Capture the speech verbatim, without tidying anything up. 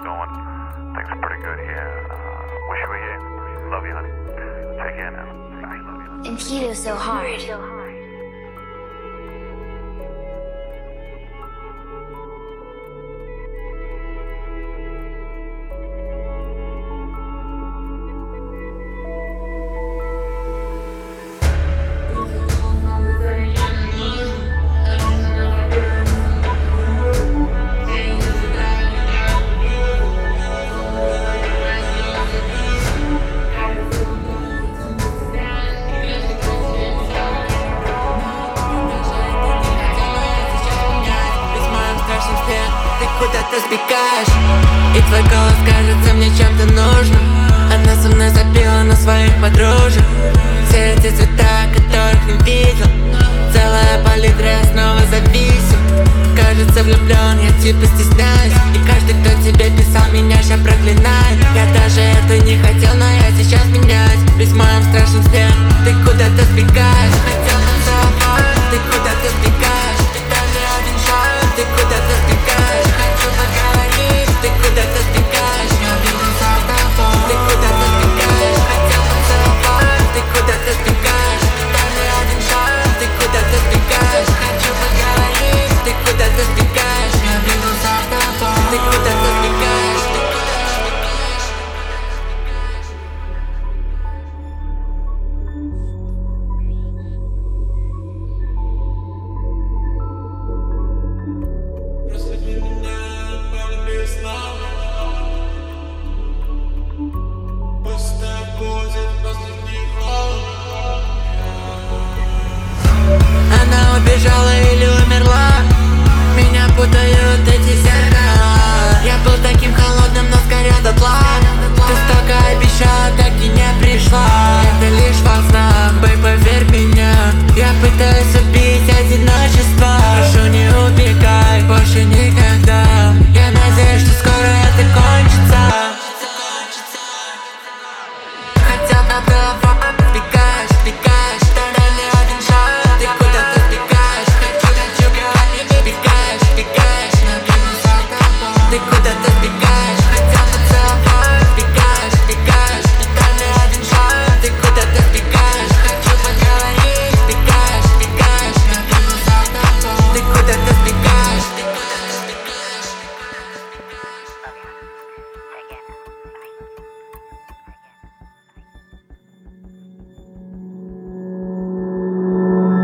going. Things are pretty good here. Uh, wish you were here. Love you, honey. Take care now. Bye. Love you, honey. And Tito so hard. Куда-то сбегаешь, и твой голос кажется мне чем-то нужным. Она со мной забила на своих подружек. Все эти цвета, которых не видел. Целая палитра, я снова зависим. Кажется, влюблен, я типа стесняюсь. И каждый, кто тебе писал, меня ща проклинает. Я даже это не хотел, но я сейчас меняюсь. Ведь в моем страшном сне ты куда-то сбегаешь. Хотел танцевать, ты куда-то сбегаешь. И даже один шаг, ты куда-то